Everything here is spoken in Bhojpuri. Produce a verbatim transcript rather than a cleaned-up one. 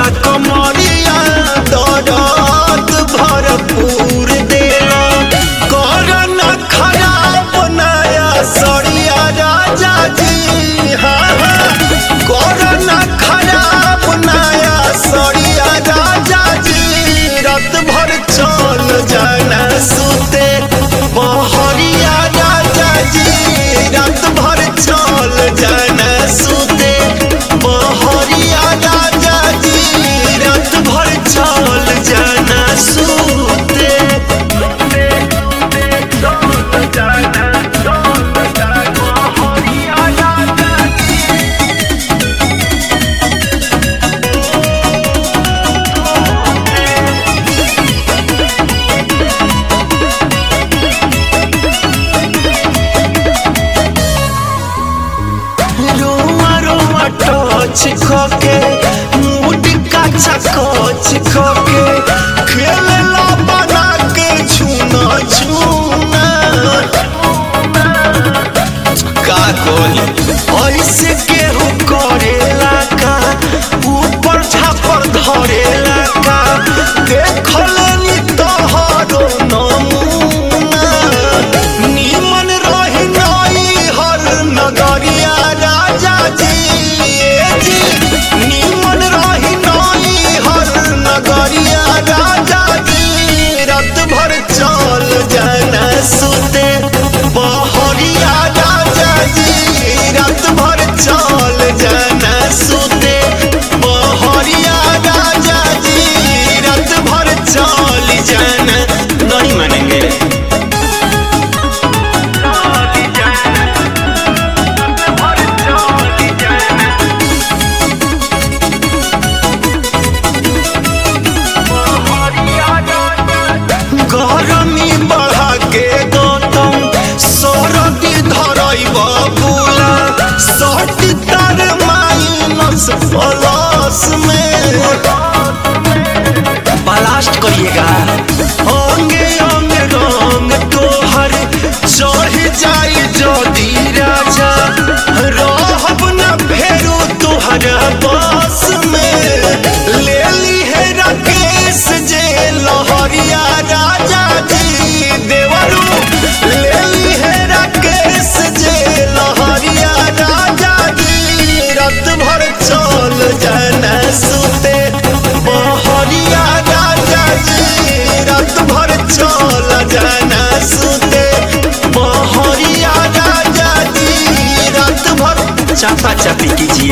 कमरिया दर्द भरपूर देला करन खराब नया सड़िया राजा जी। हाँ हाँ करन खराब नया सड़िया राजा जी। रात भर चल जाना सुते बहरिया राजा जी। रात भर चल जाना सुते बहरिया राजा जी। रात भर चल जाना सुते चल जाना चल जाना बहरिया राजा जी। रोमा रोमा टच खोके मूड काचा कोच खोके खेलला बना के छूना छूना का कोई ऐसे केहू करेला का ऊपर झापर धरेला का देखलनी तोहरो नमूना निमन रही नई हर नगरिया राजा जी। ए जी निमन रही नई हर नगरिया राजा जी। रात भर चल जाना सुते बहरिया राजा जी। रात भर चल जाना सुते बहरिया राजा जी। रात भर चल जाना नहीं मानेंगे गरमी बढ़ा के गौतम सरदी धरब बुला सट तार माइनस प्लस में ब्लास्ट करिएगा। अंगे अंगे रंग तोहर चढ़ जाई जदी राजा रहब न फेरू तोहरा बस में। ले ली है राकेश जे लहरिया राजा जी। देवरू ले ली है राकेश जे लहरिया राजा जी। रात भर चल जाना सुते बहरिया राजा जी। रात भर चल जाना सुते बहरिया राजा जी। रात भर चापा चापी कीजिए।